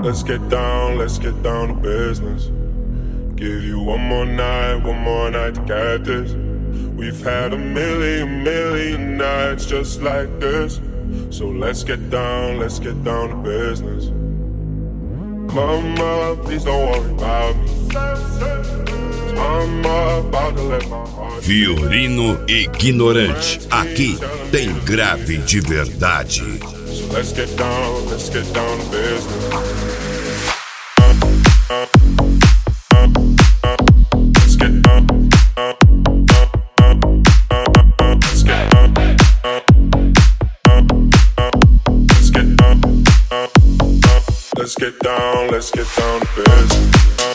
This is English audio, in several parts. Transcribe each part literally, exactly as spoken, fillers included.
Let's get down, let's get down to business. Give you one more night, one more night to get this. We've had a million, million nights just like this. So let's get down, let's get down to business. Mama, please don't worry about me. I'm about to let my heart. Fiorino Ignorante, aqui tem grave de verdade. So let's get down, let's get down to business. Let's get down. Let's get down. Let's get down. Let's get down, let's get down to business.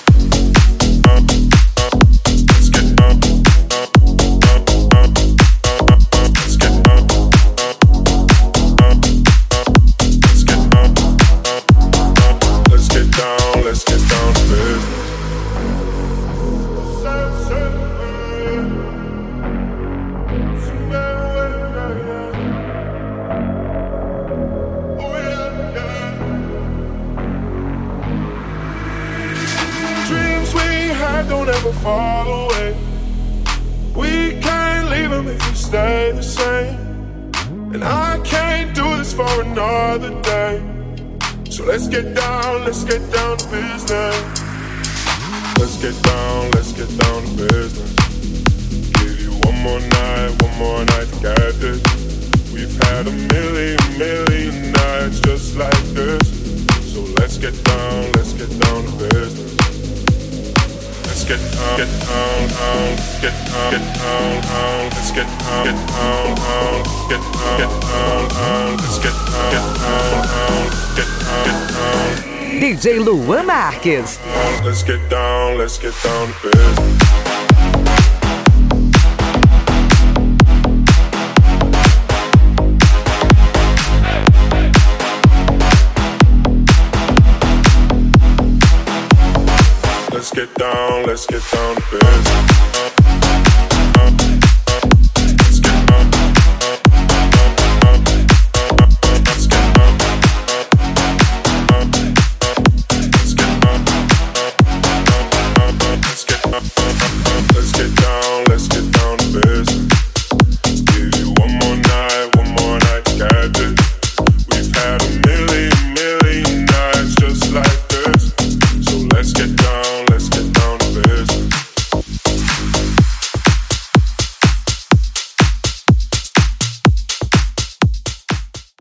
Don't ever fall away. We can't leave them if we stay the same. And I can't do this for another day. So let's get down, let's get down to business. Let's get down, let's get down to business. Give you one more night, one more night to get this. We've had a million, million nights just like this. So let's get down, let's get down to business. Let's get down, get down, down, get down, get down, down. Let's get down, get down, down, get down, get down, down. Let's get down, get down, down, get down, get down. D J Luan Marques. Let's get down, let's get down to business. Let's get down, let's get down to business.